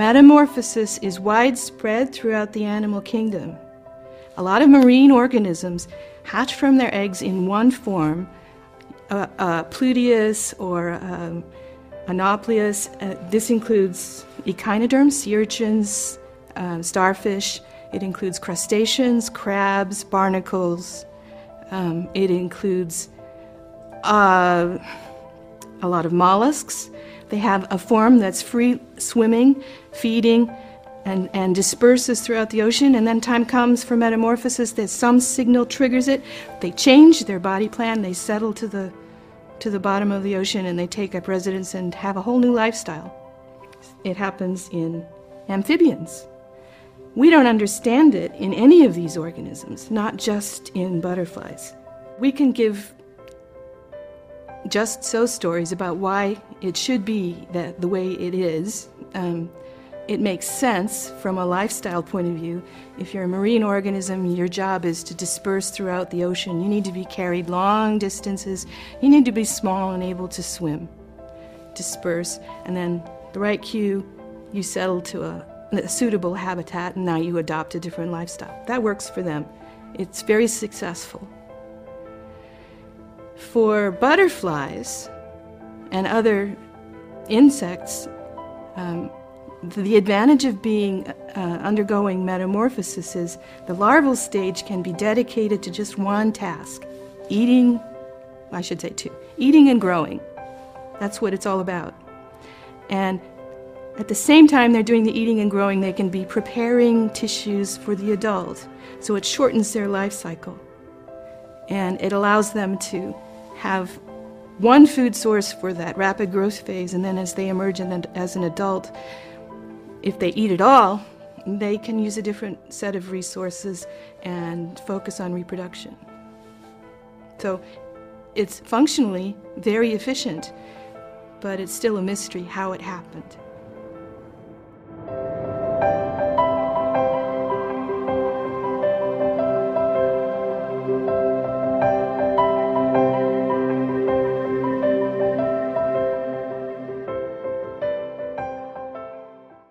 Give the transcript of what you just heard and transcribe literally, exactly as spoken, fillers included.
Metamorphosis is widespread throughout the animal kingdom. A lot of marine organisms hatch from their eggs in one form, uh, uh, Pluteus or um, Anoplius. Uh, this includes echinoderms, sea urchins, uh, starfish. It includes crustaceans, crabs, barnacles. Um, it includes uh, a lot of mollusks. They have a form that's free swimming, feeding, and, and disperses throughout the ocean, and then time comes for metamorphosis that some signal triggers it. They change their body plan, they settle to the, to the bottom of the ocean, and they take up residence and have a whole new lifestyle. It happens in amphibians. We don't understand it in any of these organisms, not just in butterflies. We can give just so stories about why it should be that the way it is. Um, it makes sense from a lifestyle point of view. If you're a marine organism, your job is to disperse throughout the ocean. You need to be carried long distances. You need to be small and able to swim, disperse, and then the right cue, you settle to a, a suitable habitat, and now you adopt a different lifestyle. That works for them. It's very successful. For butterflies and other insects, um, the advantage of being uh, undergoing metamorphosis is the larval stage can be dedicated to just one task, eating, I should say two, eating and growing. That's what it's all about. And at the same time they're doing the eating and growing, they can be preparing tissues for the adult. So it shortens their life cycle. And it allows them to have one food source for that rapid growth phase, and then as they emerge in, as an adult, if they eat it all, they can use a different set of resources and focus on reproduction. So it's functionally very efficient, but it's still a mystery how it happened.